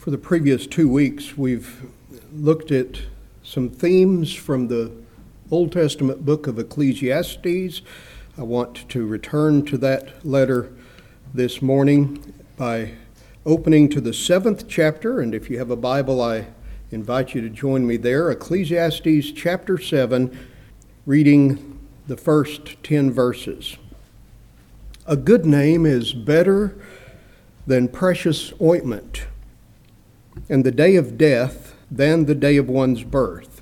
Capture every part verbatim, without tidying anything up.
For the previous two weeks, we've looked at some themes from the Old Testament book of Ecclesiastes. I want to return to that letter this morning by opening to the seventh chapter, and if you have a Bible, I invite you to join me there. Ecclesiastes chapter seven, reading the first ten verses. A good name is better than precious ointment, and the day of death than the day of one's birth.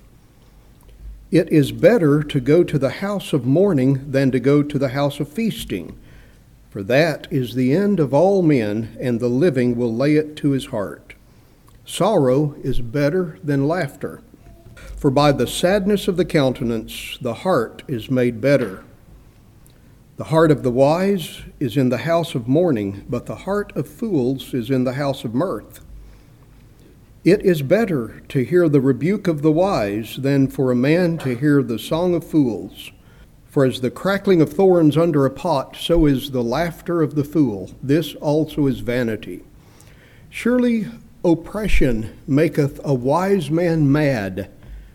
It is better to go to the house of mourning than to go to the house of feasting, for that is the end of all men, and the living will lay it to his heart. Sorrow is better than laughter, for by the sadness of the countenance the heart is made better. The heart of the wise is in the house of mourning, but the heart of fools is in the house of mirth. It is better to hear the rebuke of the wise than for a man to hear the song of fools. For as the crackling of thorns under a pot, so is the laughter of the fool. This also is vanity. Surely oppression maketh a wise man mad,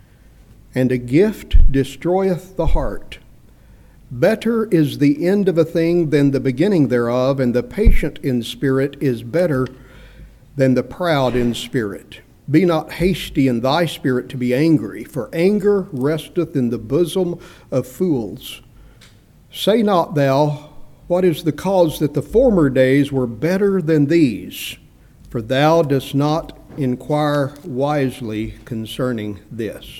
and a gift destroyeth the heart. Better is the end of a thing than the beginning thereof, and the patient in spirit is better than the proud in spirit. Be not hasty in thy spirit to be angry, for anger resteth in the bosom of fools. Say not thou, what is the cause that the former days were better than these? For thou dost not inquire wisely concerning this.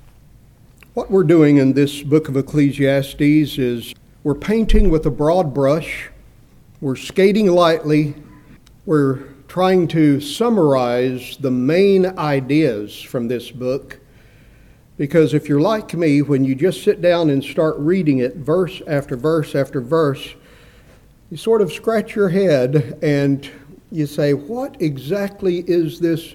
What we're doing in this book of Ecclesiastes is we're painting with a broad brush, we're skating lightly, we're trying to summarize the main ideas from this book, because if you're like me, when you just sit down and start reading it verse after verse after verse, you sort of scratch your head and you say, what exactly is this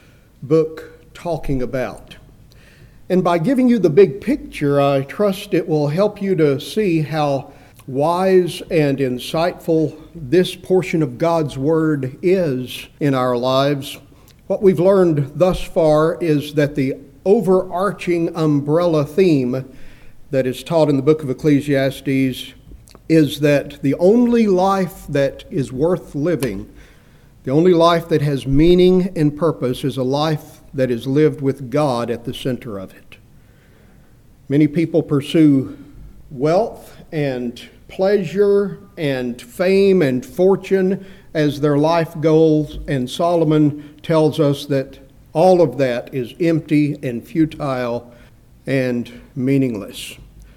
book talking about? And by giving you the big picture, I trust it will help you to see how wise and insightful this portion of God's Word is in our lives. What we've learned thus far is that the overarching umbrella theme that is taught in the book of Ecclesiastes is that the only life that is worth living, the only life that has meaning and purpose, is a life that is lived with God at the center of it. Many people pursue wealth and pleasure and fame and fortune as their life goals, and Solomon tells us that all of that is empty and futile and meaningless.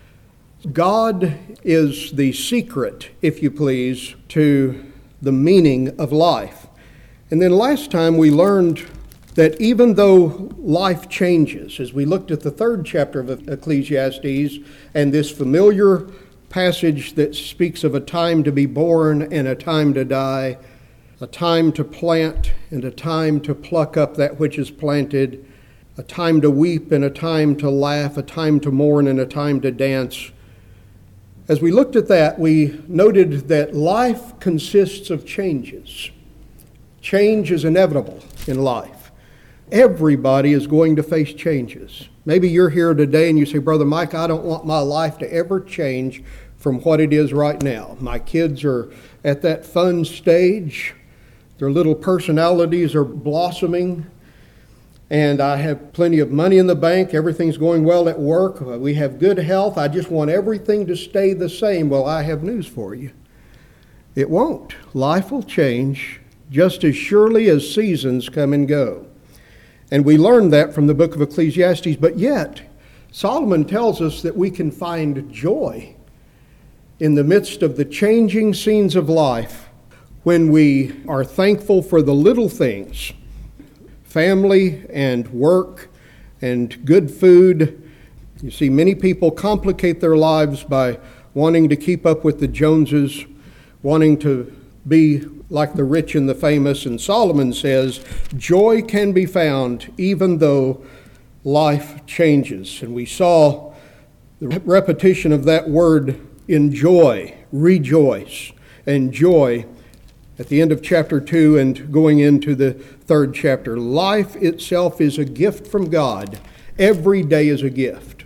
God is the secret, if you please, to the meaning of life. And then last time we learned that even though life changes, as we looked at the third chapter of Ecclesiastes and this familiar passage that speaks of a time to be born and a time to die, a time to plant and a time to pluck up that which is planted, a time to weep and a time to laugh, a time to mourn and a time to dance. As we looked at that, we noted that life consists of changes. Change is inevitable in life. Everybody is going to face changes. Maybe you're here today and you say, Brother Mike, I don't want my life to ever change from what it is right now. My kids are at that fun stage. Their little personalities are blossoming. And I have plenty of money in the bank. Everything's going well at work. We have good health. I just want everything to stay the same. Well, I have news for you. It won't. Life will change just as surely as seasons come and go. And we learned that from the book of Ecclesiastes, but yet Solomon tells us that we can find joy in the midst of the changing scenes of life when we are thankful for the little things, family and work and good food. You see, many people complicate their lives by wanting to keep up with the Joneses, wanting to be like the rich and the famous. And Solomon says, joy can be found even though life changes. And we saw the repetition of that word enjoy, rejoice, and joy at the end of chapter two and going into the third chapter. Life itself is a gift from God. Every day is a gift.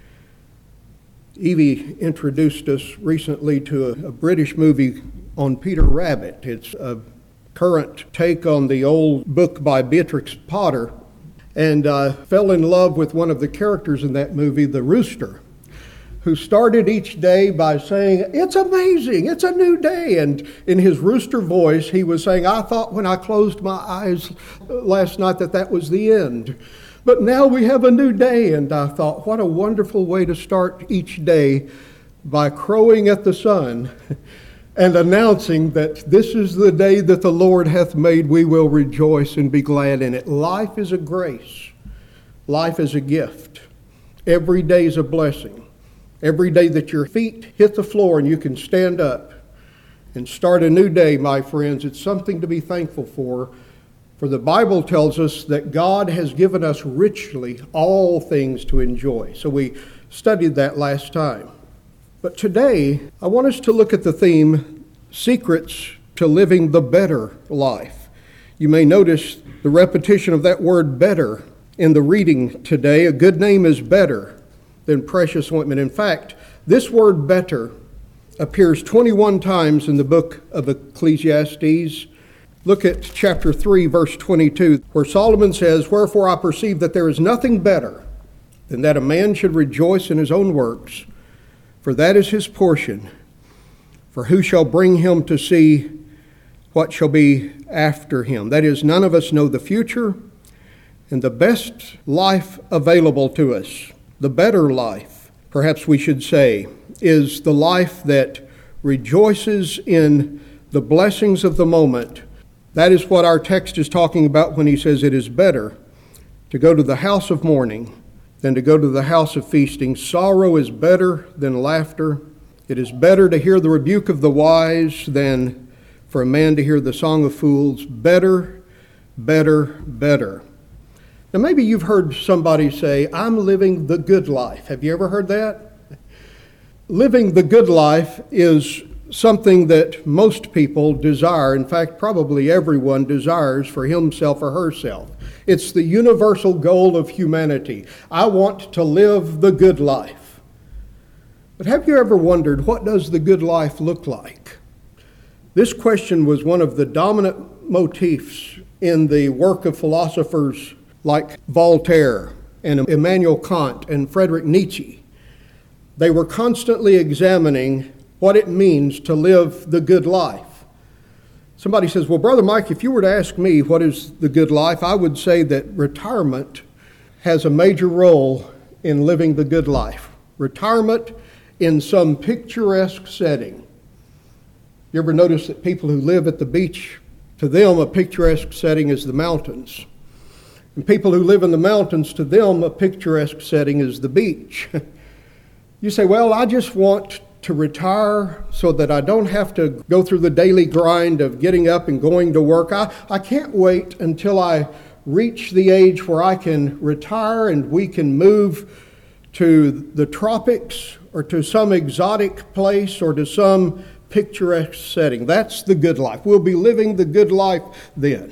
Evie introduced us recently to a, a British movie on Peter Rabbit. It's a current take on the old book by Beatrix Potter, and uh, fell in love with one of the characters in that movie, the rooster, who started each day by saying, "It's amazing, it's a new day." And in his rooster voice, he was saying, "I thought when I closed my eyes last night that that was the end. But now we have a new day." And I thought, what a wonderful way to start each day, by crowing at the sun and announcing that this is the day that the Lord hath made. We will rejoice and be glad in it. Life is a grace. Life is a gift. Every day is a blessing. Every day that your feet hit the floor and you can stand up and start a new day, my friends, it's something to be thankful for. For the Bible tells us that God has given us richly all things to enjoy. So we studied that last time. But today, I want us to look at the theme, Secrets to Living the Better Life. You may notice the repetition of that word better in the reading today. A good name is better than precious ointment. In fact, this word better appears twenty-one times in the book of Ecclesiastes. Look at chapter three, verse twenty-two, where Solomon says, "Wherefore I perceive that there is nothing better than that a man should rejoice in his own works, for that is his portion. For who shall bring him to see what shall be after him?" That is, none of us know the future, and the best life available to us, the better life, perhaps we should say, is the life that rejoices in the blessings of the moment. That is what our text is talking about when he says it is better to go to the house of mourning than to go to the house of feasting. Sorrow is better than laughter. It is better to hear the rebuke of the wise than for a man to hear the song of fools. Better, better, better. Now maybe you've heard somebody say, "I'm living the good life." Have you ever heard that? Living the good life is something that most people desire. In fact, probably everyone desires for himself or herself. It's the universal goal of humanity. I want to live the good life. But have you ever wondered, what does the good life look like? This question was one of the dominant motifs in the work of philosophers like Voltaire and Immanuel Kant and Friedrich Nietzsche. They were constantly examining what it means to live the good life. Somebody says, "Well, Brother Mike, if you were to ask me what is the good life, I would say that retirement has a major role in living the good life." Retirement in some picturesque setting. You ever notice that people who live at the beach, to them a picturesque setting is the mountains. And people who live in the mountains, to them a picturesque setting is the beach. You say, "Well, I just want to retire so that I don't have to go through the daily grind of getting up and going to work. I, I can't wait until I reach the age where I can retire and we can move to the tropics or to some exotic place or to some picturesque setting." That's the good life. We'll be living the good life then.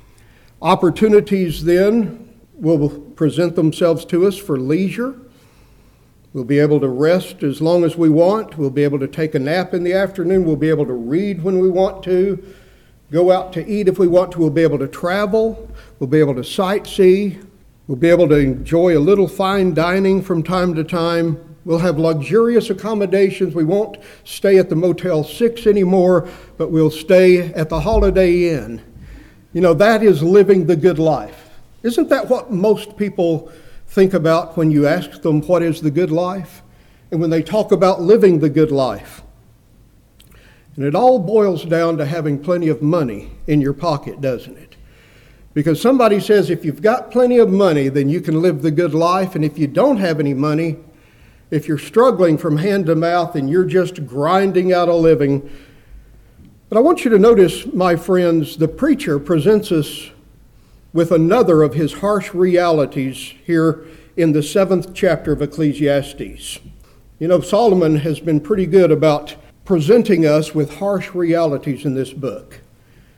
Opportunities then will present themselves to us for leisure. We'll be able to rest as long as we want. We'll be able to take a nap in the afternoon. We'll be able to read when we want to, go out to eat if we want to. We'll be able to travel. We'll be able to sightsee. We'll be able to enjoy a little fine dining from time to time. We'll have luxurious accommodations. We won't stay at the Motel six anymore, but we'll stay at the Holiday Inn. You know, that is living the good life. Isn't that what most people think about when you ask them what is the good life? And when they talk about living the good life. And it all boils down to having plenty of money in your pocket, doesn't it? Because somebody says if you've got plenty of money, then you can live the good life. And if you don't have any money, if you're struggling from hand to mouth and you're just grinding out a living. But I want you to notice, my friends, the preacher presents us with another of his harsh realities here in the seventh chapter of Ecclesiastes. You know, Solomon has been pretty good about presenting us with harsh realities in this book.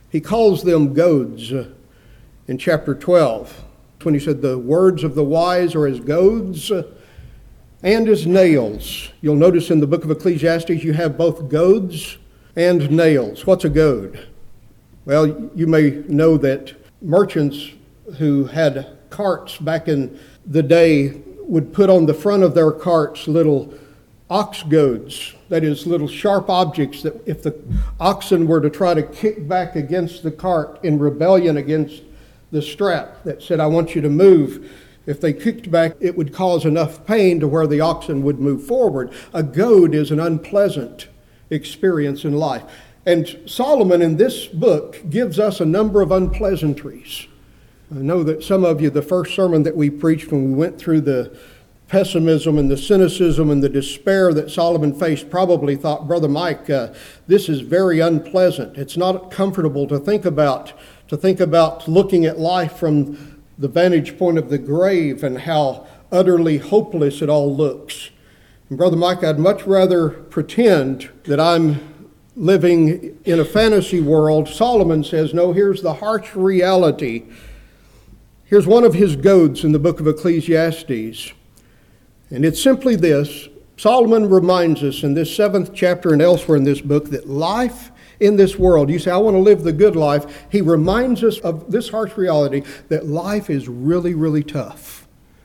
He calls them goads uh, in chapter twelve, when he said the words of the wise are as goads uh, and as nails. You'll notice in the book of Ecclesiastes you have both goads and nails. What's a goad? Well, you may know that merchants who had carts back in the day would put on the front of their carts little ox goads, that is, little sharp objects that if the oxen were to try to kick back against the cart in rebellion against the strap that said, I want you to move, if they kicked back, it would cause enough pain to where the oxen would move forward. A goad is an unpleasant experience in life. And Solomon in this book gives us a number of unpleasantries. I know that some of you, the first sermon that we preached when we went through the pessimism and the cynicism and the despair that Solomon faced, probably thought, Brother Mike, uh, this is very unpleasant. It's not comfortable to think about, to think about looking at life from the vantage point of the grave and how utterly hopeless it all looks. And Brother Mike, I'd much rather pretend that I'm living in a fantasy world. Solomon says, no, here's the harsh reality. Here's one of his goads in the book of Ecclesiastes. And it's simply this. Solomon reminds us in this seventh chapter and elsewhere in this book that life in this world, you say, I want to live the good life. He reminds us of this harsh reality that life is really, really tough.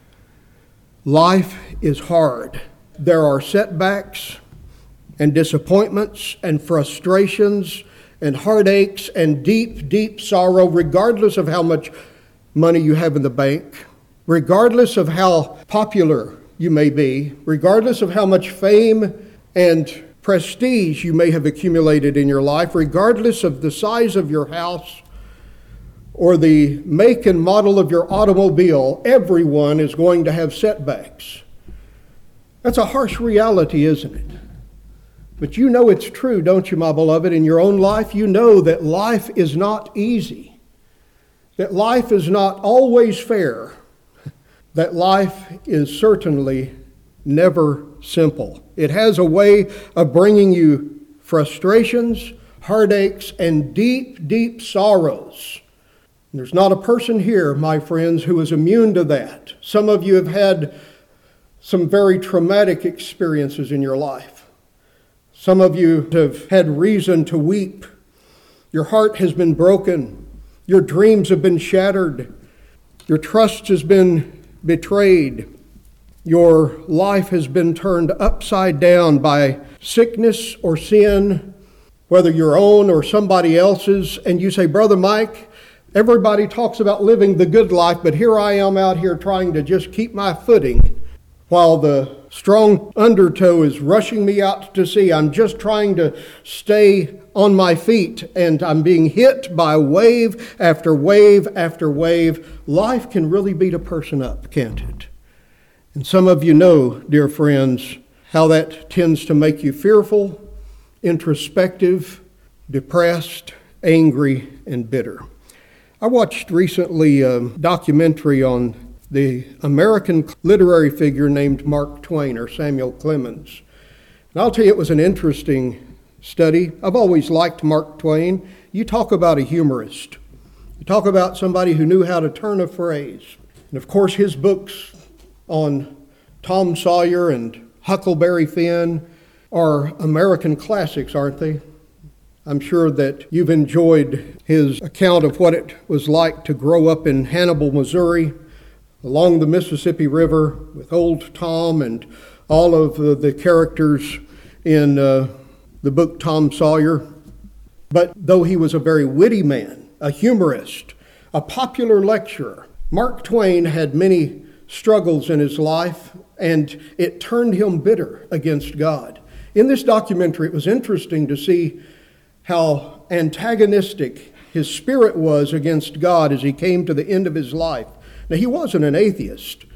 Life is hard. There are setbacks and disappointments and frustrations and heartaches and deep, deep sorrow, regardless of how much money you have in the bank, regardless of how popular you may be, regardless of how much fame and prestige you may have accumulated in your life, regardless of the size of your house or the make and model of your automobile, everyone is going to have setbacks. That's a harsh reality, isn't it? But you know it's true, don't you, my beloved? In your own life, you know that life is not easy, that life is not always fair, that life is certainly never simple. It has a way of bringing you frustrations, heartaches, and deep, deep sorrows. There's not a person here, my friends, who is immune to that. Some of you have had some very traumatic experiences in your life. Some of you have had reason to weep. Your heart has been broken. Your dreams have been shattered. Your trust has been betrayed. Your life has been turned upside down by sickness or sin, whether your own or somebody else's. And you say, Brother Mike, everybody talks about living the good life, but here I am out here trying to just keep my footing while the strong undertow is rushing me out to sea. I'm just trying to stay on my feet, and I'm being hit by wave after wave after wave. Life can really beat a person up, can't it? And some of you know, dear friends, how that tends to make you fearful, introspective, depressed, angry, and bitter. I watched recently a documentary on the American literary figure named Mark Twain, or Samuel Clemens. And I'll tell you, it was an interesting study. I've always liked Mark Twain. You talk about a humorist. You talk about somebody who knew how to turn a phrase. And of course, his books on Tom Sawyer and Huckleberry Finn are American classics, aren't they? I'm sure that you've enjoyed his account of what it was like to grow up in Hannibal, Missouri, along the Mississippi River with Old Tom and all of the, the characters in uh, the book Tom Sawyer. But though he was a very witty man, a humorist, a popular lecturer, Mark Twain had many struggles in his life, and it turned him bitter against God. In this documentary, it was interesting to see how antagonistic his spirit was against God as he came to the end of his life. Now, he wasn't an atheist,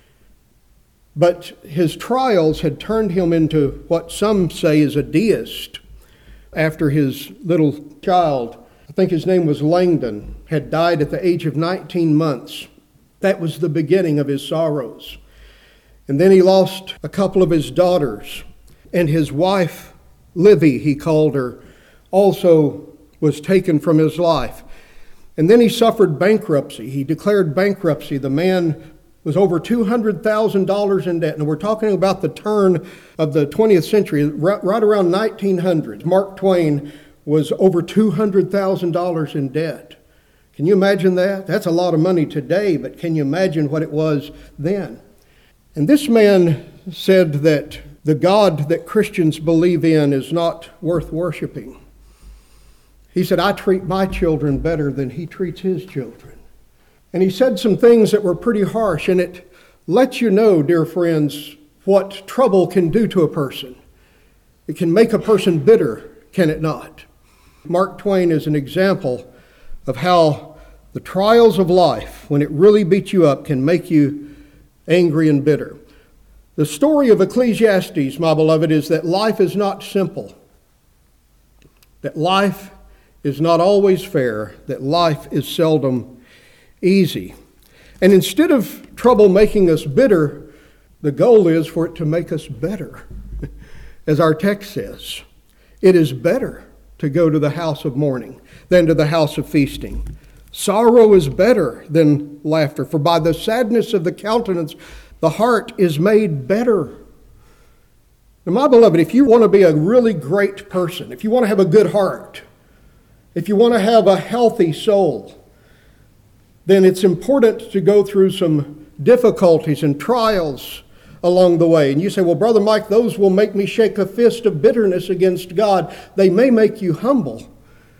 but his trials had turned him into what some say is a deist. After his little child, I think his name was Langdon, had died at the age of nineteen months. That was the beginning of his sorrows. And then he lost a couple of his daughters, and his wife, Livy, he called her, also was taken from his life. And then he suffered bankruptcy. He declared bankruptcy. The man was over two hundred thousand dollars in debt. And we're talking about the turn of the twentieth century, right, right around nineteen hundred. Mark Twain was over two hundred thousand dollars in debt. Can you imagine that? That's a lot of money today, but can you imagine what it was then? And this man said that the God that Christians believe in is not worth worshiping. He said, I treat my children better than he treats his children. And he said some things that were pretty harsh, and it lets you know, dear friends, what trouble can do to a person. It can make a person bitter, can it not? Mark Twain is an example of how the trials of life, when it really beats you up, can make you angry and bitter. The story of Ecclesiastes, my beloved, is that life is not simple, that life is not always fair, that life is seldom easy. And instead of trouble making us bitter, the goal is for it to make us better. As our text says, it is better to go to the house of mourning than to the house of feasting. Sorrow is better than laughter, for by the sadness of the countenance, the heart is made better. Now, my beloved, if you want to be a really great person, if you want to have a good heart, if you want to have a healthy soul, then it's important to go through some difficulties and trials along the way. And you say, well, Brother Mike, those will make me shake a fist of bitterness against God. They may make you humble.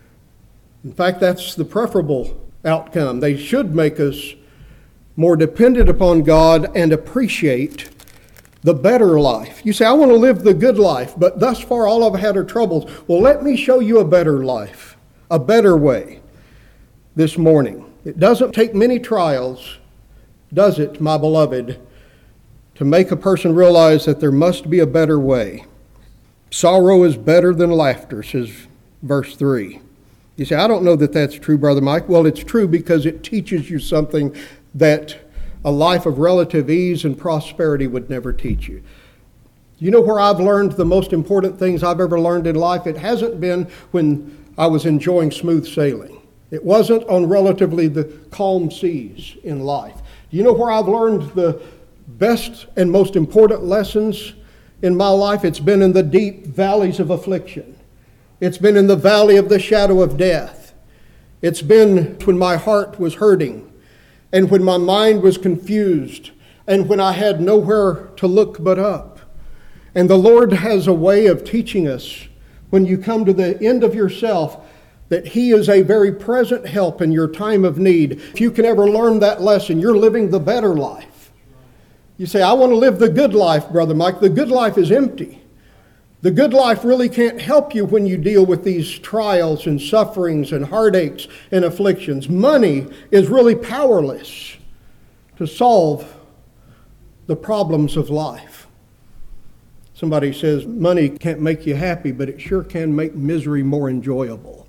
In fact, that's the preferable outcome. They should make us more dependent upon God and appreciate the better life. You say, I want to live the good life, but thus far all I've had are troubles. Well, let me show you a better life, a better way this morning. It doesn't take many trials, does it, my beloved, to make a person realize that there must be a better way. Sorrow is better than laughter, says verse three. You say, I don't know that that's true, Brother Mike. Well, it's true because it teaches you something that a life of relative ease and prosperity would never teach you. You know where I've learned the most important things I've ever learned in life? It hasn't been when I was enjoying smooth sailing. It wasn't on relatively the calm seas in life. Do you know where I've learned the best and most important lessons in my life? It's been in the deep valleys of affliction. It's been in the valley of the shadow of death. It's been when my heart was hurting and when my mind was confused and when I had nowhere to look but up. And the Lord has a way of teaching us when you come to the end of yourself that He is a very present help in your time of need. If you can ever learn that lesson, you're living the better life. You say, I want to live the good life, Brother Mike. The good life is empty. The good life really can't help you when you deal with these trials and sufferings and heartaches and afflictions. Money is really powerless to solve the problems of life. Somebody says money can't make you happy, but it sure can make misery more enjoyable.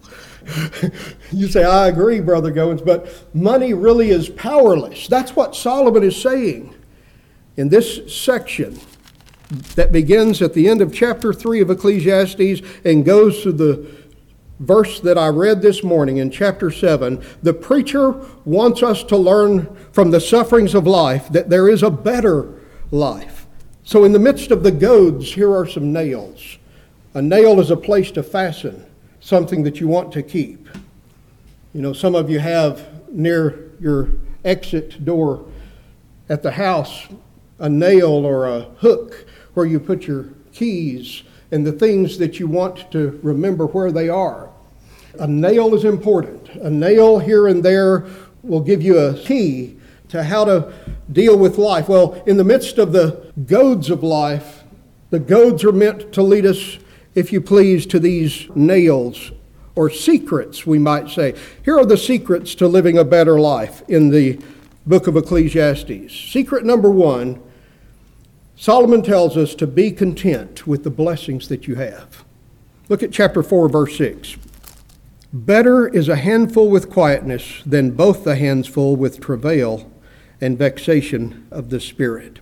You say, I agree, Brother Goins, but money really is powerless. That's what Solomon is saying in this section that begins at the end of chapter three of Ecclesiastes and goes to the verse that I read this morning in chapter seven. The preacher wants us to learn from the sufferings of life that there is a better life. So in the midst of the goads, here are some nails. A nail is a place to fasten something that you want to keep. You know, some of you have near your exit door at the house a nail or a hook where you put your keys and the things that you want to remember where they are. A nail is important. A nail here and there will give you a key to how to deal with life. Well, in the midst of the goads of life, the goads are meant to lead us, if you please, to these nails, or secrets, we might say. Here are the secrets to living a better life in the book of Ecclesiastes. Secret number one, Solomon tells us to be content with the blessings that you have. Look at chapter four, verse six. Better is a handful with quietness than both the hands full with travail and vexation of the spirit.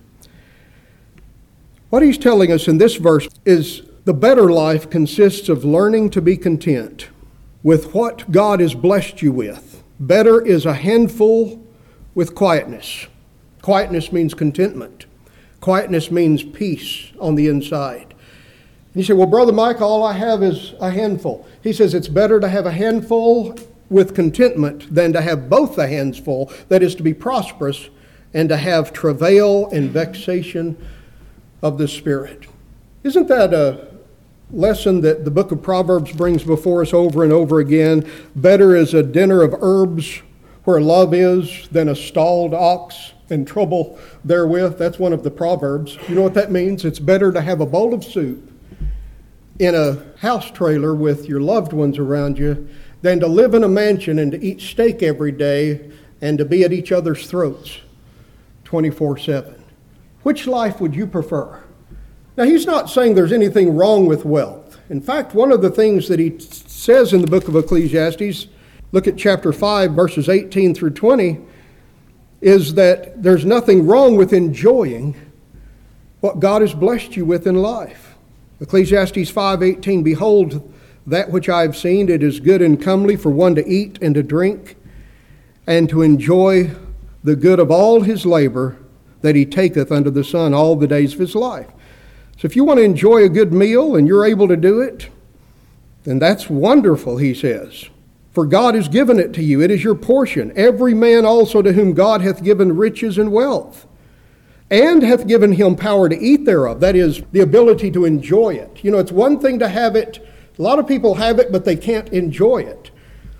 What he's telling us in this verse is the better life consists of learning to be content. with what God has blessed you with. Better is a handful with quietness. Quietness means contentment. Quietness means peace on the inside. And you say, well, Brother Mike, all I have is a handful. He says it's better to have a handful with contentment than to have both the hands full, that is to be prosperous, and to have travail and vexation of the Spirit. Isn't that a lesson that the book of Proverbs brings before us over and over again? Better is a dinner of herbs where love is than a stalled ox and trouble therewith. That's one of the Proverbs. You know what that means? It's better to have a bowl of soup in a house trailer with your loved ones around you than to live in a mansion and to eat steak every day and to be at each other's throats twenty-four seven. Which life would you prefer? Now, he's not saying there's anything wrong with wealth. In fact, one of the things that he says in the book of Ecclesiastes, look at chapter five, verses eighteen through twenty, is that there's nothing wrong with enjoying what God has blessed you with in life. Ecclesiastes five eighteen, behold, that which I have seen, it is good and comely for one to eat and to drink, and to enjoy the good of all his labor that he taketh under the sun all the days of his life. So if you want to enjoy a good meal and you're able to do it, then that's wonderful, he says. For God has given it to you. It is your portion. Every man also to whom God hath given riches and wealth, and hath given him power to eat thereof. That is, the ability to enjoy it. You know, it's one thing to have it. A lot of people have it, but they can't enjoy it.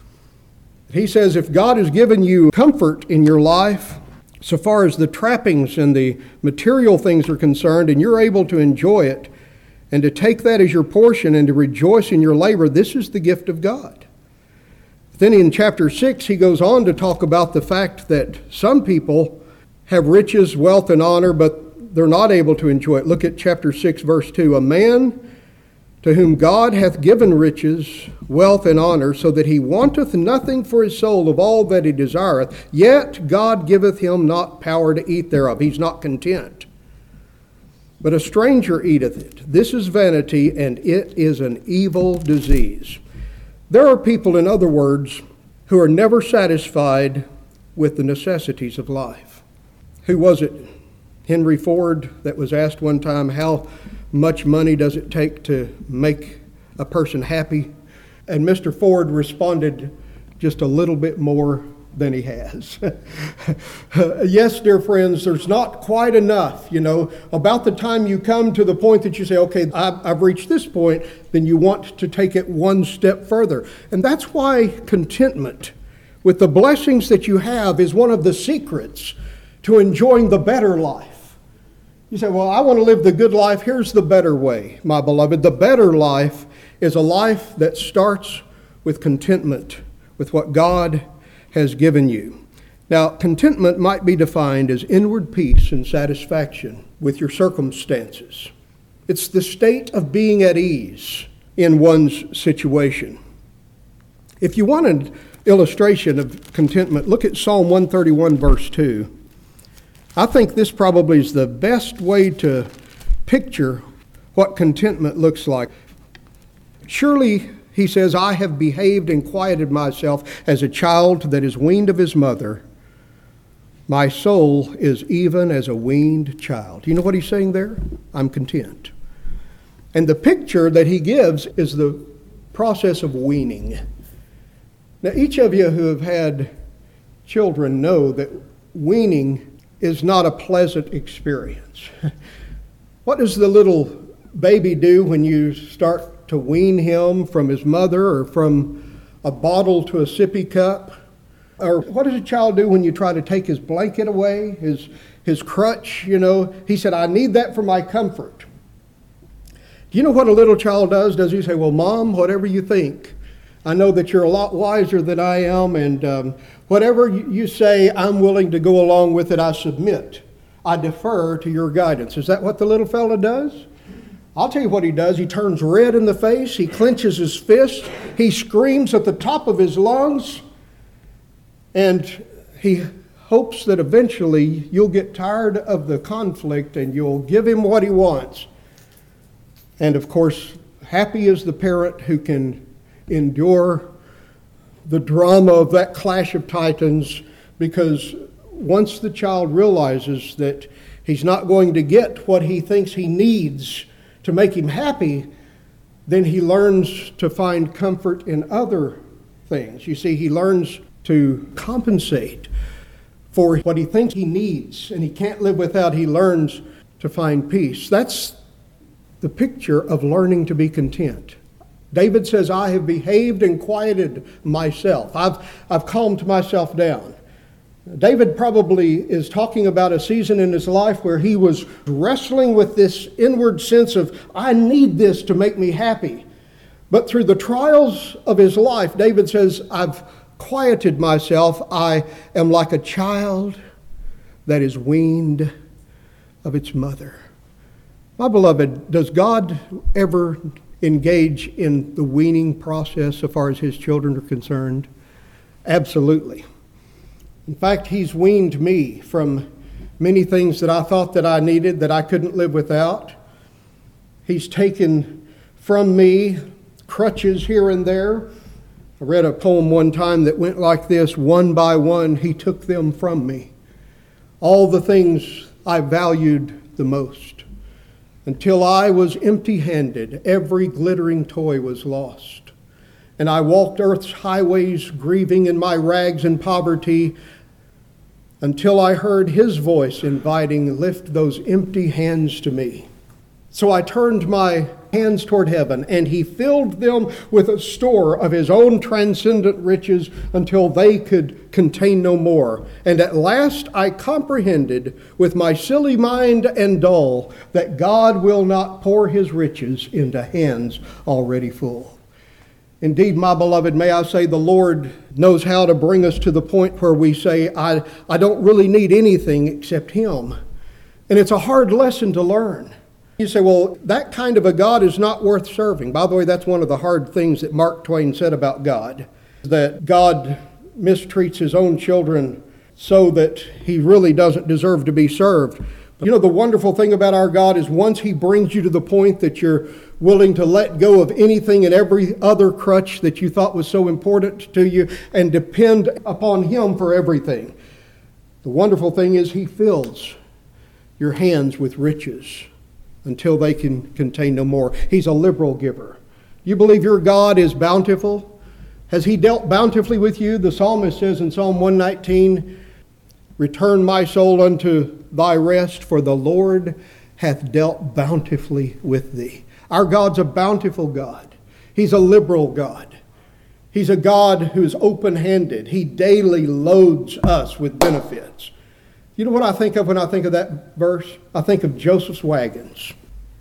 He says, if God has given you comfort in your life, so far as the trappings and the material things are concerned, and you're able to enjoy it, and to take that as your portion and to rejoice in your labor, this is the gift of God. Then in chapter six, he goes on to talk about the fact that some people have riches, wealth, and honor, but they're not able to enjoy it. Look at chapter six, verse two. A man to whom God hath given riches, wealth, and honor, so that he wanteth nothing for his soul of all that he desireth, yet God giveth him not power to eat thereof. He's not content. But a stranger eateth it. This is vanity, and it is an evil disease. There are people, in other words, who are never satisfied with the necessities of life. Who was it? Henry Ford, that was asked one time, how much money does it take to make a person happy? And Mister Ford responded, just a little bit more than he has. Yes, dear friends, there's not quite enough. You know, about the time you come to the point that you say, okay, I've, I've reached this point, then you want to take it one step further. And that's why contentment with the blessings that you have is one of the secrets to enjoying the better life. You say, well, I want to live the good life. Here's the better way, my beloved. The better life is a life that starts with contentment with what God has given you. Now, contentment might be defined as inward peace and satisfaction with your circumstances. It's the state of being at ease in one's situation. If you want an illustration of contentment, look at Psalm one thirty-one, verse two. I think this probably is the best way to picture what contentment looks like. Surely, he says, I have behaved and quieted myself as a child that is weaned of his mother. My soul is even as a weaned child. You know what he's saying there? I'm content. And the picture that he gives is the process of weaning. Now, each of you who have had children know that weaning is not a pleasant experience. What does the little baby do when you start to wean him from his mother, or from a bottle to a sippy cup? Or what does a child do when you try to take his blanket away, his, his crutch, you know? He said, I need that for my comfort. Do you know what a little child does? Does he say, well, Mom, whatever you think. I know that you're a lot wiser than I am, and um, whatever you say, I'm willing to go along with it. I submit. I defer to your guidance. Is that what the little fella does? I'll tell you what he does. He turns red in the face. He clenches his fist. He screams at the top of his lungs. And he hopes that eventually you'll get tired of the conflict and you'll give him what he wants. And of course, happy is the parent who can endure the drama of that clash of titans, because once the child realizes that he's not going to get what he thinks he needs to make him happy, then he learns to find comfort in other things. You see, he learns to compensate for what he thinks he needs and he can't live without. He learns to find peace. That's the picture of learning to be content. David says, I have behaved and quieted myself. I've, I've calmed myself down. David probably is talking about a season in his life where he was wrestling with this inward sense of, I need this to make me happy. But through the trials of his life, David says, I've quieted myself. I am like a child that is weaned of its mother. My beloved, does God ever engage in the weaning process so far as his children are concerned? Absolutely. In fact, he's weaned me from many things that I thought that I needed, that I couldn't live without. He's taken from me crutches here and there. I read a poem one time that went like this: one by one, he took them from me. All the things I valued the most. Until I was empty-handed, every glittering toy was lost. And I walked earth's highways, grieving in my rags and poverty, until I heard his voice inviting, lift those empty hands to me. So I turned my hands toward heaven, and he filled them with a store of his own transcendent riches until they could contain no more. And at last I comprehended with my silly mind and dull that God will not pour his riches into hands already full. Indeed, my beloved, may I say the Lord knows how to bring us to the point where we say, I, I don't really need anything except him. And it's a hard lesson to learn. You say, well, that kind of a God is not worth serving. By the way, that's one of the hard things that Mark Twain said about God, that God mistreats his own children so that he really doesn't deserve to be served. You know, the wonderful thing about our God is once he brings you to the point that you're willing to let go of anything and every other crutch that you thought was so important to you and depend upon him for everything. The wonderful thing is he fills your hands with riches until they can contain no more. He's a liberal giver. You believe your God is bountiful? Has he dealt bountifully with you? The psalmist says in Psalm one nineteen, return my soul unto thy rest, for the Lord hath dealt bountifully with thee. Our God's a bountiful God. He's a liberal God. He's a God who's open-handed. He daily loads us with benefits. You know what I think of when I think of that verse? I think of Joseph's wagons.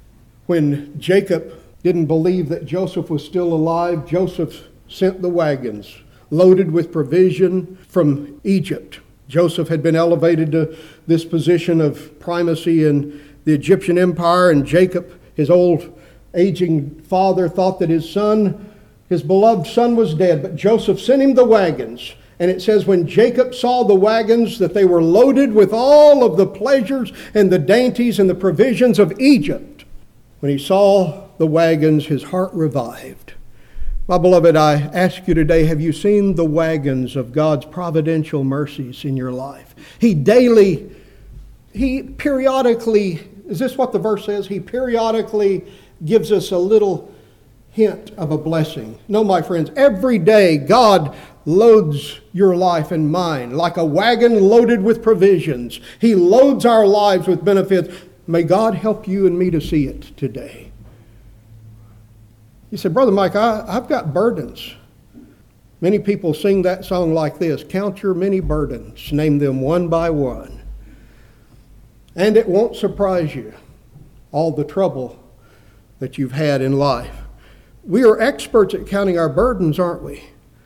When Jacob didn't believe that Joseph was still alive, Joseph sent the wagons loaded with provision from Egypt. Joseph had been elevated to this position of primacy in the Egyptian empire, and Jacob, his old aging father, thought that his son, his beloved son, was dead. But Joseph sent him the wagons. And it says when Jacob saw the wagons, that they were loaded with all of the pleasures and the dainties and the provisions of Egypt. When he saw the wagons, his heart revived. My beloved, I ask you today, have you seen the wagons of God's providential mercies in your life? He daily, he periodically, is this what the verse says? He periodically gives us a little hint of a blessing. No, my friends, every day God loads your life and mine like a wagon loaded with provisions. He loads our lives with benefits. May God help you and me to see it today. You said, Brother Mike, I, I've got burdens. Many people sing that song like this: count your many burdens, name them one by one. And it won't surprise you, all the trouble that you've had in life. We are experts at counting our burdens, aren't we?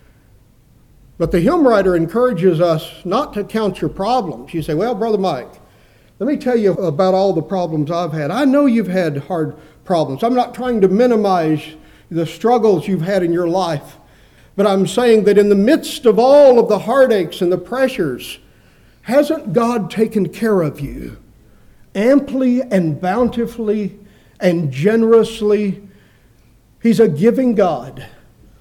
But the hymn writer encourages us not to count your problems. You say, well, Brother Mike, let me tell you about all the problems I've had. I know you've had hard problems. I'm not trying to minimize the struggles you've had in your life. But I'm saying that in the midst of all of the heartaches and the pressures, hasn't God taken care of you amply and bountifully and generously? He's a giving God.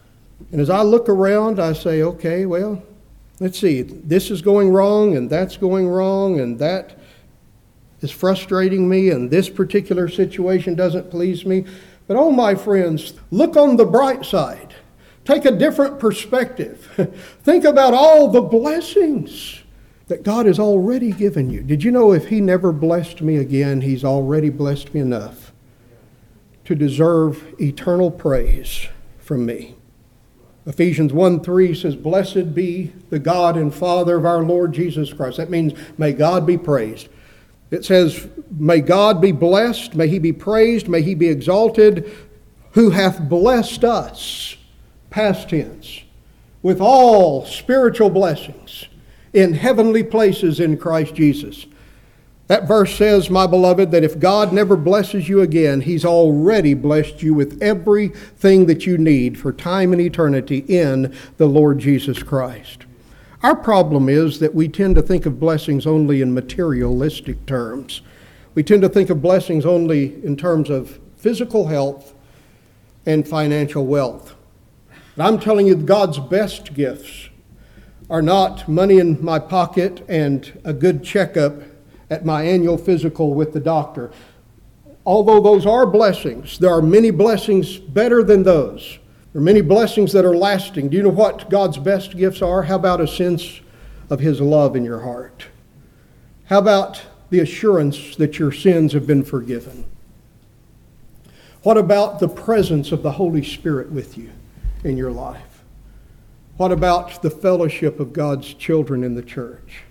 And as I look around, I say, okay, well, let's see, this is going wrong, and that's going wrong, and that is frustrating me, and this particular situation doesn't please me. But oh, my friends, look on the bright side. Take a different perspective. Think about all the blessings that God has already given you. Did you know if He never blessed me again, He's already blessed me enough to deserve eternal praise from me? Ephesians one three says, "Blessed be the God and Father of our Lord Jesus Christ." That means may God be praised. It says, may God be blessed, may He be praised, may He be exalted, who hath blessed us, past tense, with all spiritual blessings in heavenly places in Christ Jesus. That verse says, my beloved, that if God never blesses you again, He's already blessed you with everything that you need for time and eternity in the Lord Jesus Christ. Our problem is that we tend to think of blessings only in materialistic terms. We tend to think of blessings only in terms of physical health and financial wealth. And I'm telling you, God's best gifts are not money in my pocket and a good checkup at my annual physical with the doctor. Although those are blessings, there are many blessings better than those. There are many blessings that are lasting. Do you know what God's best gifts are? How about a sense of His love in your heart? How about the assurance that your sins have been forgiven? What about the presence of the Holy Spirit with you in your life? What about the fellowship of God's children in the church?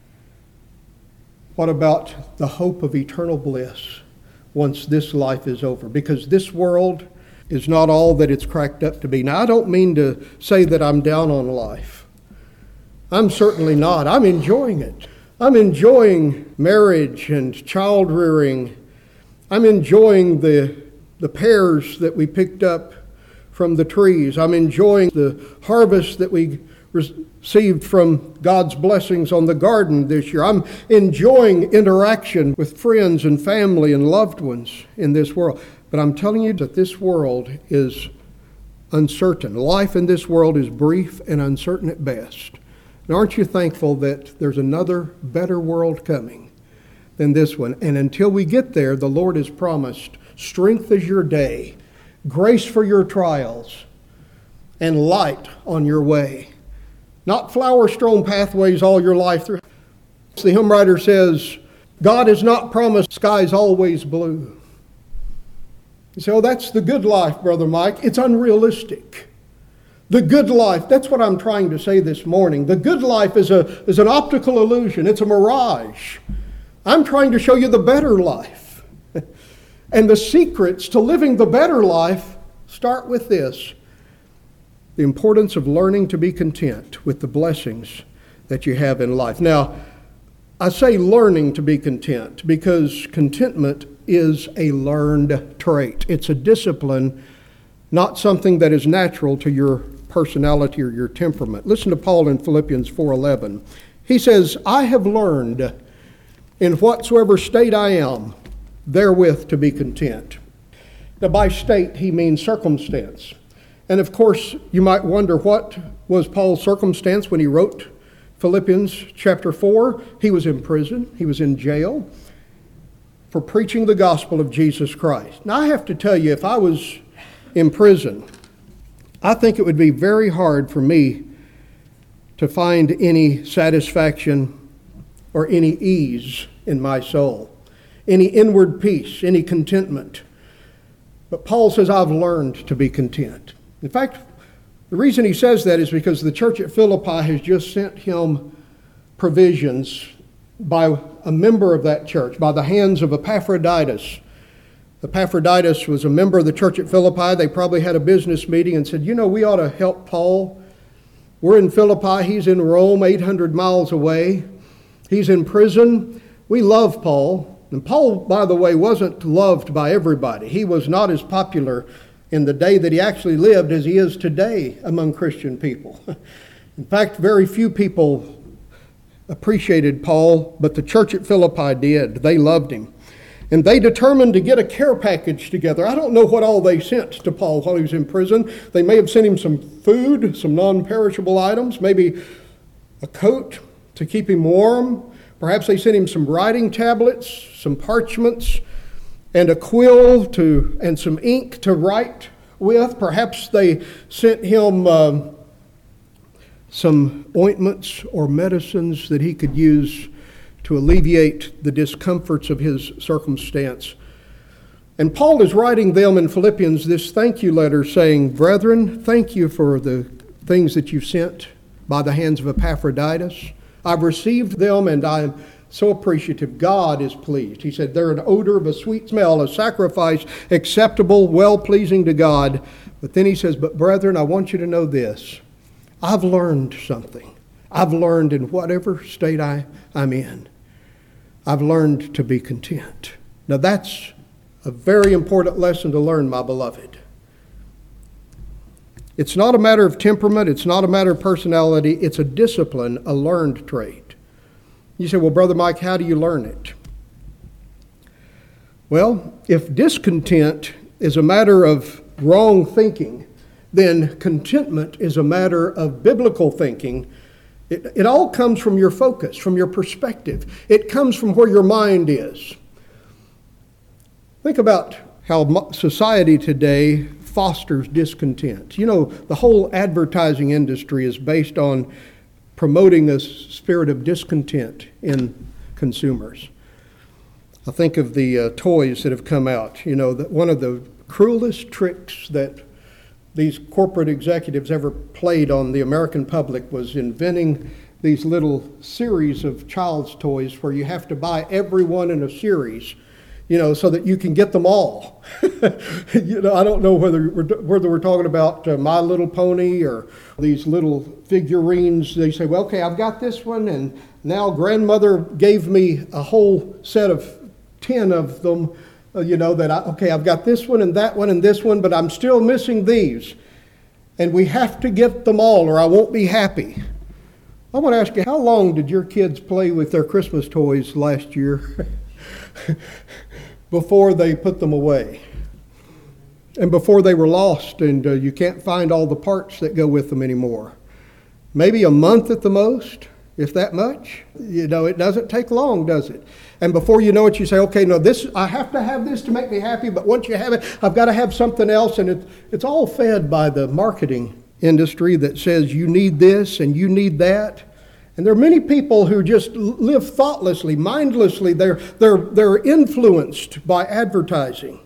What about the hope of eternal bliss once this life is over? Because this world is not all that it's cracked up to be. Now, I don't mean to say that I'm down on life. I'm certainly not. I'm enjoying it. I'm enjoying marriage and child rearing. I'm enjoying the, the pears that we picked up from the trees. I'm enjoying the harvest that we received from God's blessings on the garden this year. I'm enjoying interaction with friends and family and loved ones in this world. But I'm telling you that this world is uncertain. Life in this world is brief and uncertain at best. And aren't you thankful that there's another better world coming than this one? And until we get there, the Lord has promised strength as your day, grace for your trials, and light on your way. Not flower-strewn pathways all your life through. The hymn writer says, God has not promised skies always blue. You say, oh, that's the good life, Brother Mike. It's unrealistic. The good life, that's what I'm trying to say this morning. The good life is a is an optical illusion. It's a mirage. I'm trying to show you the better life. And the secrets to living the better life start with this: the importance of learning to be content with the blessings that you have in life. Now, I say learning to be content because contentment is a learned trait. It's a discipline, not something that is natural to your personality or your temperament. Listen to Paul in Philippians four eleven. He says, I have learned in whatsoever state I am, therewith to be content. Now, by state, he means circumstance. And of course, you might wonder, what was Paul's circumstance when he wrote Philippians chapter four? He was in prison. He was in jail for preaching the gospel of Jesus Christ. Now, I have to tell you, if I was in prison, I think it would be very hard for me to find any satisfaction or any ease in my soul, any inward peace, any contentment. But Paul says, I've learned to be content. In fact, the reason he says that is because the church at Philippi has just sent him provisions by a member of that church, by the hands of Epaphroditus. Epaphroditus was a member of the church at Philippi. They probably had a business meeting and said, you know, we ought to help Paul. We're in Philippi. He's in Rome, eight hundred miles away. He's in prison. We love Paul. And Paul, by the way, wasn't loved by everybody. He was not as popular in the day that he actually lived as he is today among Christian people. In fact, very few people appreciated Paul, but the church at Philippi did. They loved him. And they determined to get a care package together. I don't know what all they sent to Paul while he was in prison. They may have sent him some food, some non-perishable items, maybe a coat to keep him warm. Perhaps they sent him some writing tablets, some parchments, and a quill to, and some ink to write with. Perhaps they sent him um, some ointments or medicines that he could use to alleviate the discomforts of his circumstance. And Paul is writing them in Philippians this thank you letter saying, "Brethren, thank you for the things that you sent by the hands of Epaphroditus. I've received them and I'm so appreciative. God is pleased." He said, "They're an odor of a sweet smell, a sacrifice acceptable, well-pleasing to God." But then he says, "But brethren, I want you to know this. I've learned something. I've learned in whatever state I, I'm in. I've learned to be content." Now that's a very important lesson to learn, my beloved. It's not a matter of temperament. It's not a matter of personality. It's a discipline, a learned trait. You say, "Well, Brother Mike, how do you learn it?" Well, if discontent is a matter of wrong thinking, then contentment is a matter of biblical thinking. It, it all comes from your focus, from your perspective. It comes from where your mind is. Think about how society today fosters discontent. You know, the whole advertising industry is based on promoting a spirit of discontent in consumers. I think of the uh, toys that have come out. You know, that one of the cruelest tricks that these corporate executives ever played on the American public was inventing these little series of child's toys where you have to buy every one in a series, you know, so that you can get them all. You know, I don't know whether we're, whether we're talking about uh, My Little Pony or these little figurines. They say, "Well, okay, I've got this one, and now grandmother gave me a whole set of ten of them, uh, you know, that, I, okay, I've got this one and that one and this one, but I'm still missing these. And we have to get them all or I won't be happy." I want to ask you, how long did your kids play with their Christmas toys last year before they put them away? And before they were lost and uh, you can't find all the parts that go with them anymore? Maybe a month at the most, if that much. You know, it doesn't take long, does it? And before you know it, you say, "Okay, no, this, I have to have this to make me happy, but once you have it, I've got to have something else." And it, it's all fed by the marketing industry that says you need this and you need that. And there are many people who just live thoughtlessly, mindlessly. They're, they're, they're influenced by advertising.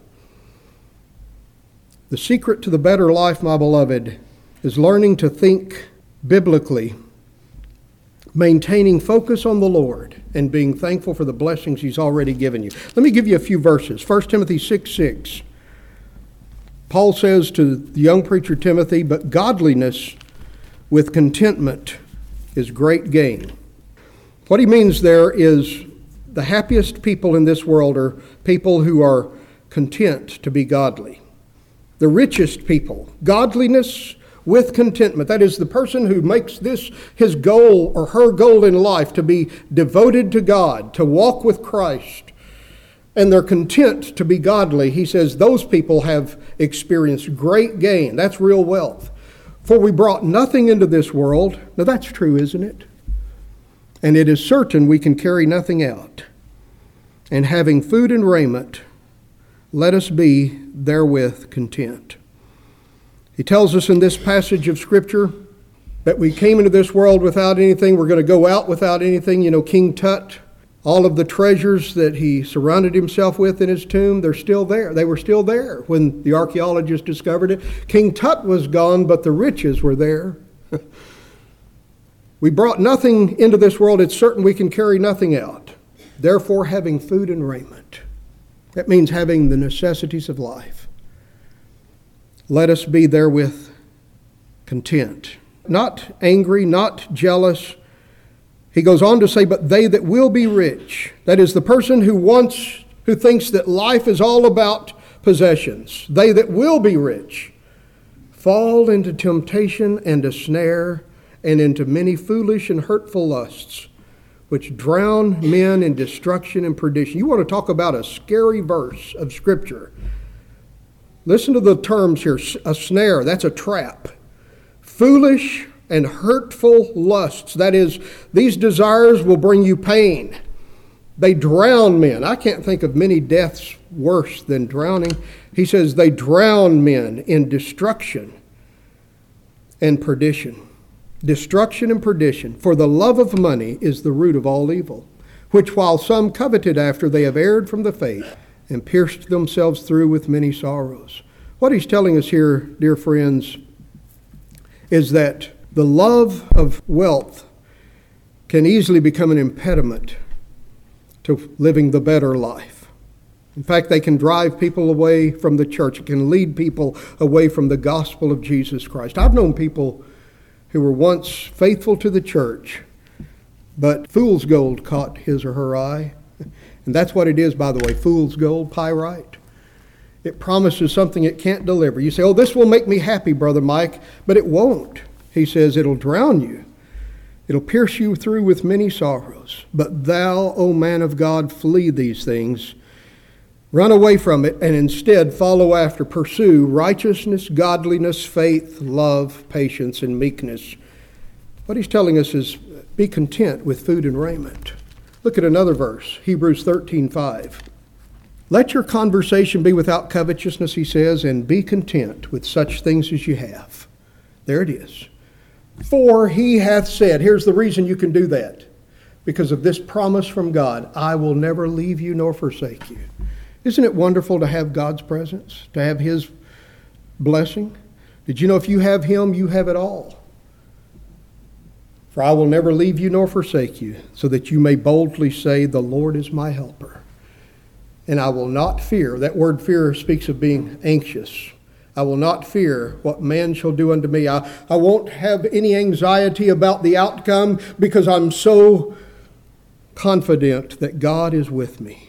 The secret to the better life, my beloved, is learning to think biblically, maintaining focus on the Lord, and being thankful for the blessings He's already given you. Let me give you a few verses. First Timothy six six. Paul says to the young preacher Timothy, "But godliness with contentment is great gain." What he means there is the happiest people in this world are people who are content to be godly. The richest people, godliness with contentment. That is, the person who makes this his goal or her goal in life to be devoted to God, to walk with Christ, and they're content to be godly. He says those people have experienced great gain. That's real wealth. "For we brought nothing into this world." Now that's true, isn't it? "And it is certain we can carry nothing out. And having food and raiment, let us be therewith content." He tells us in this passage of Scripture that we came into this world without anything. We're going to go out without anything. You know, King Tut, all of the treasures that he surrounded himself with in his tomb, they're still there. They were still there when the archaeologists discovered it. King Tut was gone, but the riches were there. We brought nothing into this world. It's certain we can carry nothing out. Therefore, having food and raiment. That means having the necessities of life. Let us be therewith content. Not angry, not jealous. He goes on to say, "But they that will be rich," that is the person who wants, who thinks that life is all about possessions, "they that will be rich fall into temptation and a snare and into many foolish and hurtful lusts, which drown men in destruction and perdition. You want to talk about a scary verse of Scripture. Listen to the terms here. A snare, that's a trap. Foolish and hurtful lusts, that is, these desires will bring you pain. They drown men. I can't think of many deaths worse than drowning. He says they drown men in destruction and perdition. Destruction and perdition. For the love of money is the root of all evil, which while some coveted after, they have erred from the faith and pierced themselves through with many sorrows. What he's telling us here, dear friends, is that the love of wealth can easily become an impediment to living the better life. In fact, they can drive people away from the church. It can lead people away from the gospel of Jesus Christ. I've known people who were once faithful to the church, but fool's gold caught his or her eye. And that's what it is, by the way, fool's gold, pyrite. It promises something it can't deliver. You say, oh, this will make me happy, Brother Mike, but it won't. He says it'll drown you. It'll pierce you through with many sorrows. But thou, O man of God, flee these things. Run away from it, and instead follow after, pursue righteousness, godliness, faith, love, patience, and meekness. What he's telling us is be content with food and raiment. Look at another verse, Hebrews thirteen five. Let your conversation be without covetousness, he says, and be content with such things as you have. There it is. For he hath said, here's the reason you can do that. Because of this promise from God, I will never leave you nor forsake you. Isn't it wonderful to have God's presence, to have his blessing? Did you know if you have him, you have it all? For I will never leave you nor forsake you, so that you may boldly say, the Lord is my helper. And I will not fear. That word fear speaks of being anxious. I will not fear what man shall do unto me. I, I won't have any anxiety about the outcome because I'm so confident that God is with me.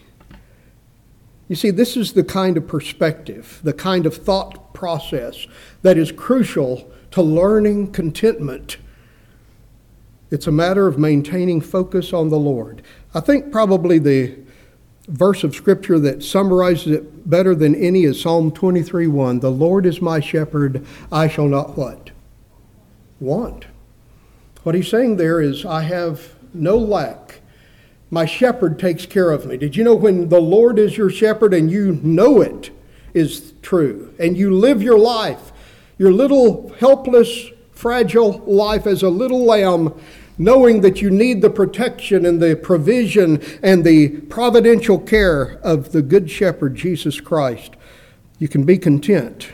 You see, this is the kind of perspective, the kind of thought process that is crucial to learning contentment. It's a matter of maintaining focus on the Lord. I think probably the verse of Scripture that summarizes it better than any is Psalm twenty-three one. The Lord is my shepherd, I shall not what? Want. What he's saying there is, I have no lack. My shepherd takes care of me. Did you know when the Lord is your shepherd and you know it is true, and you live your life, your little helpless, fragile life as a little lamb, knowing that you need the protection and the provision and the providential care of the Good Shepherd, Jesus Christ, you can be content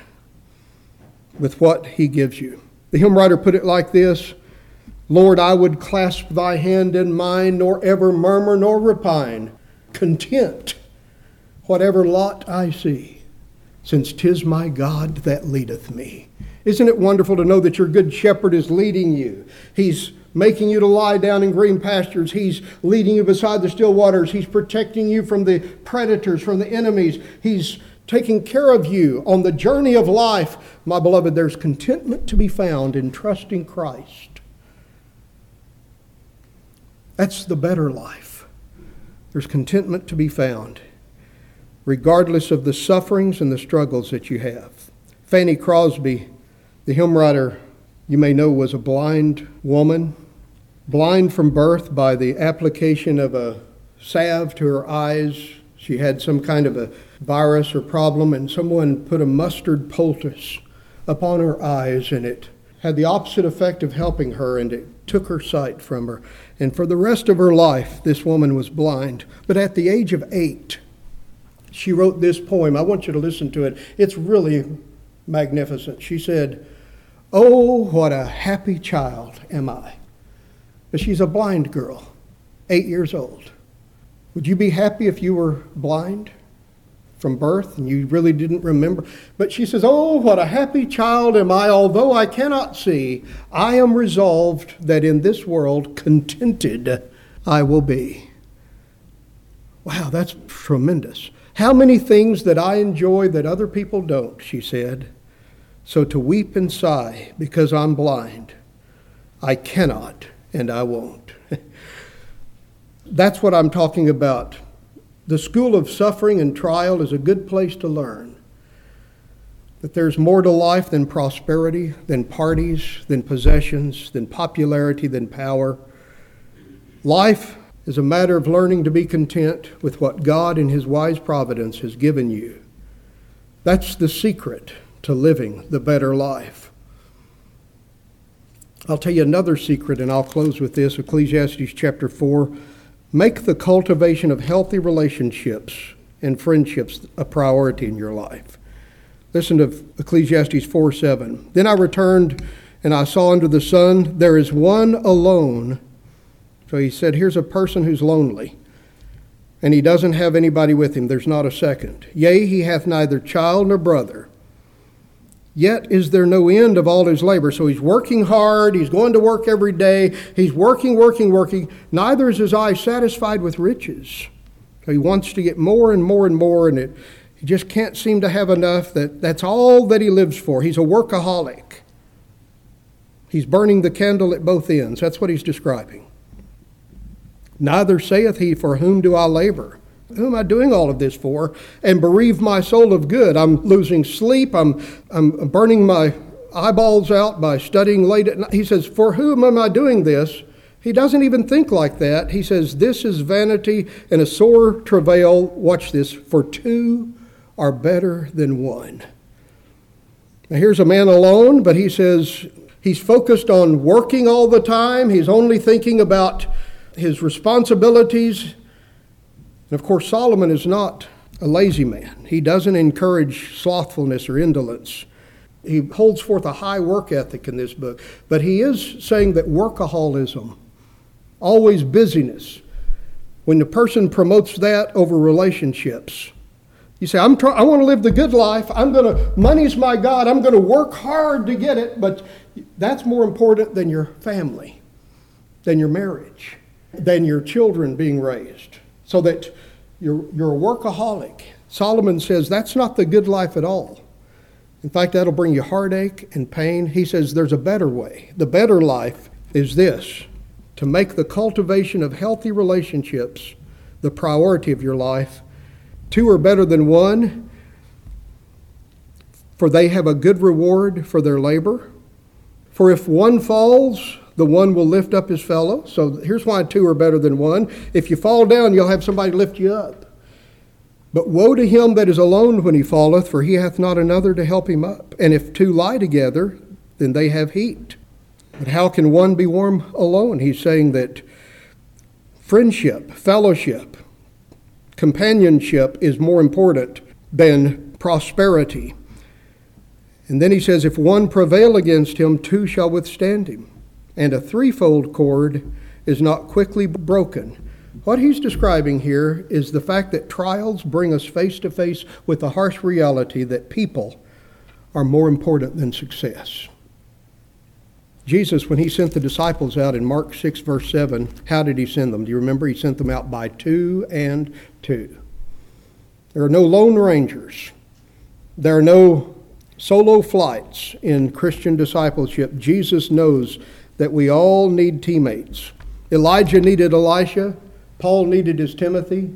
with what he gives you. The hymn writer put it like this: Lord, I would clasp thy hand in mine, nor ever murmur nor repine, content whatever lot I see, since 'tis my God that leadeth me. Isn't it wonderful to know that your good shepherd is leading you? He's making you to lie down in green pastures. He's leading you beside the still waters. He's protecting you from the predators, from the enemies. He's taking care of you on the journey of life. My beloved, there's contentment to be found in trusting Christ. That's the better life. There's contentment to be found, regardless of the sufferings and the struggles that you have. Fanny Crosby, the hymn writer, you may know, was a blind woman, blind from birth by the application of a salve to her eyes. She had some kind of a virus or problem, and someone put a mustard poultice upon her eyes, and it had the opposite effect of helping her, and it took her sight from her. And for the rest of her life, this woman was blind. But at the age of eight, she wrote this poem. I want you to listen to it. It's really magnificent. She said, "Oh, what a happy child am I." But she's a blind girl, eight years old. Would you be happy if you were blind from birth and you really didn't remember? But she says, "Oh, what a happy child am I, although I cannot see. I am resolved that in this world contented I will be." Wow, that's tremendous. How many things that I enjoy that other people don't, she said. So to weep and sigh because I'm blind, I cannot and I won't. that's what I'm talking about. The school of suffering and trial is a good place to learn that there's more to life than prosperity, than parties, than possessions, than popularity, than power. Life is a matter of learning to be content with what God in His wise providence has given you. That's the secret to living the better life. I'll tell you another secret, and I'll close with this. Ecclesiastes chapter four. Make the cultivation of healthy relationships and friendships a priority in your life. Listen to Ecclesiastes four seven. Then I returned, and I saw under the sun, there is one alone. So he said, here's a person who's lonely, and he doesn't have anybody with him. There's not a second. Yea, he hath neither child nor brother. Yet is there no end of all his labor. So he's working hard. He's going to work every day. He's working, working, working. Neither is his eye satisfied with riches. So he wants to get more and more and more, and it, he just can't seem to have enough. That, that's all that he lives for. He's a workaholic. He's burning the candle at both ends. That's what he's describing. Neither saith he, for whom do I labor? Who am I doing all of this for? And bereave my soul of good. I'm losing sleep. I'm, I'm burning my eyeballs out by studying late at night. He says, for whom am I doing this? He doesn't even think like that. He says, this is vanity and a sore travail. Watch this. For two are better than one. Now here's a man alone, but he says he's focused on working all the time. He's only thinking about his responsibilities. And of course, Solomon is not a lazy man. He doesn't encourage slothfulness or indolence. He holds forth a high work ethic in this book. But he is saying that workaholism, always busyness, when the person promotes that over relationships, you say, I'm try- I want to live the good life. I'm going to, money's my God. I'm going to work hard to get it. But that's more important than your family, than your marriage, than your children being raised. So that you're, you're a workaholic. Solomon says that's not the good life at all. In fact, that'll bring you heartache and pain. He says there's a better way. The better life is this, to make the cultivation of healthy relationships the priority of your life. Two are better than one, for they have a good reward for their labor. For if one falls, the one will lift up his fellow. So here's why two are better than one. If you fall down, you'll have somebody lift you up. But woe to him that is alone when he falleth, for he hath not another to help him up. And if two lie together, then they have heat. But how can one be warm alone? He's saying that friendship, fellowship, companionship is more important than prosperity. And then he says, if one prevail against him, two shall withstand him. And a threefold cord is not quickly broken. What he's describing here is the fact that trials bring us face to face with the harsh reality that people are more important than success. Jesus, when he sent the disciples out in Mark six, verse seven, how did he send them? Do you remember? He sent them out by two and two. There are no lone rangers. There are no solo flights in Christian discipleship. Jesus knows that we all need teammates. Elijah needed Elisha. Paul needed his Timothy.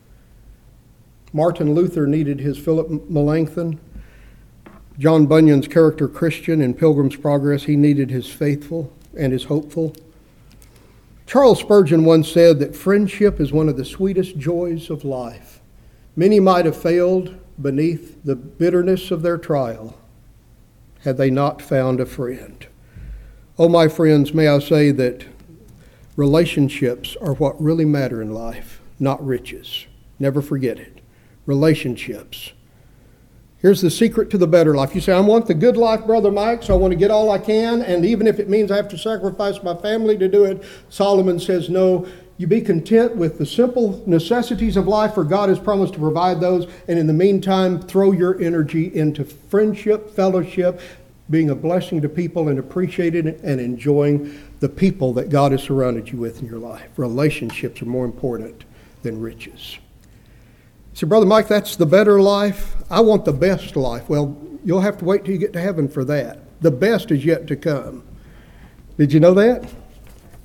Martin Luther needed his Philip Melanchthon. John Bunyan's character Christian in Pilgrim's Progress, he needed his faithful and his hopeful. Charles Spurgeon once said that friendship is one of the sweetest joys of life. Many might have failed beneath the bitterness of their trial had they not found a friend. Oh, my friends, may I say that relationships are what really matter in life, not riches. Never forget it. Relationships. Here's the secret to the better life. You say, I want the good life, Brother Mike, so I want to get all I can, and even if it means I have to sacrifice my family to do it, Solomon says, no, you be content with the simple necessities of life, for God has promised to provide those, and in the meantime, throw your energy into friendship, fellowship, being a blessing to people and appreciating and enjoying the people that God has surrounded you with in your life. Relationships are more important than riches. So, Brother Mike, that's the better life. I want the best life. Well, you'll have to wait till you get to heaven for that. The best is yet to come. Did you know that?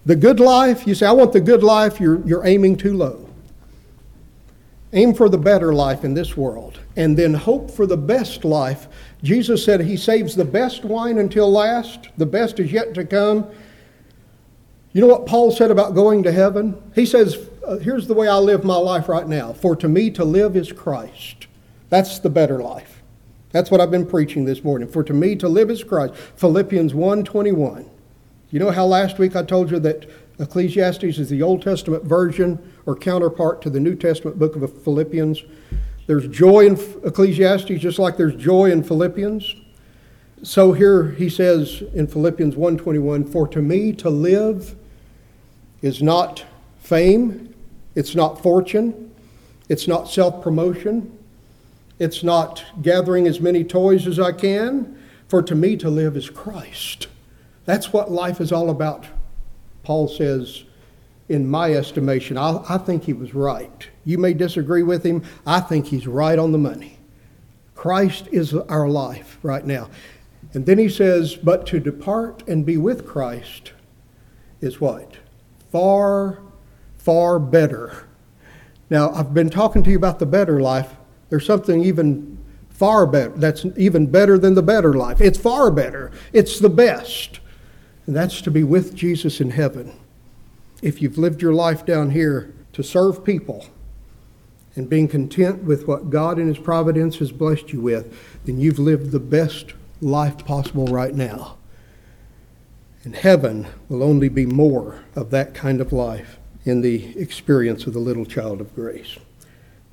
The good life, you say, I want the good life, you're, you're aiming too low. Aim for the better life in this world, and then hope for the best life. Jesus said he saves the best wine until last. The best is yet to come. You know what Paul said about going to heaven? He says, uh, here's the way I live my life right now. For to me to live is Christ. That's the better life. That's what I've been preaching this morning. For to me to live is Christ. Philippians one twenty-one. You know how last week I told you that Ecclesiastes is the Old Testament version or counterpart to the New Testament book of Philippians? There's joy in Ecclesiastes just like there's joy in Philippians. So here he says in Philippians one twenty-one, for to me to live is not fame, it's not fortune, it's not self-promotion, it's not gathering as many toys as I can. For to me to live is Christ. That's what life is all about. Paul says, in my estimation, I, I think he was right. You may disagree with him. I think he's right on the money. Christ is our life right now. And then he says, but to depart and be with Christ is what? Far, far better. Now, I've been talking to you about the better life. There's something even far better. That's even better than the better life. It's far better. It's the best. And that's to be with Jesus in heaven. If you've lived your life down here to serve people and being content with what God in his providence has blessed you with, then you've lived the best life possible right now. And heaven will only be more of that kind of life in the experience of the little child of grace.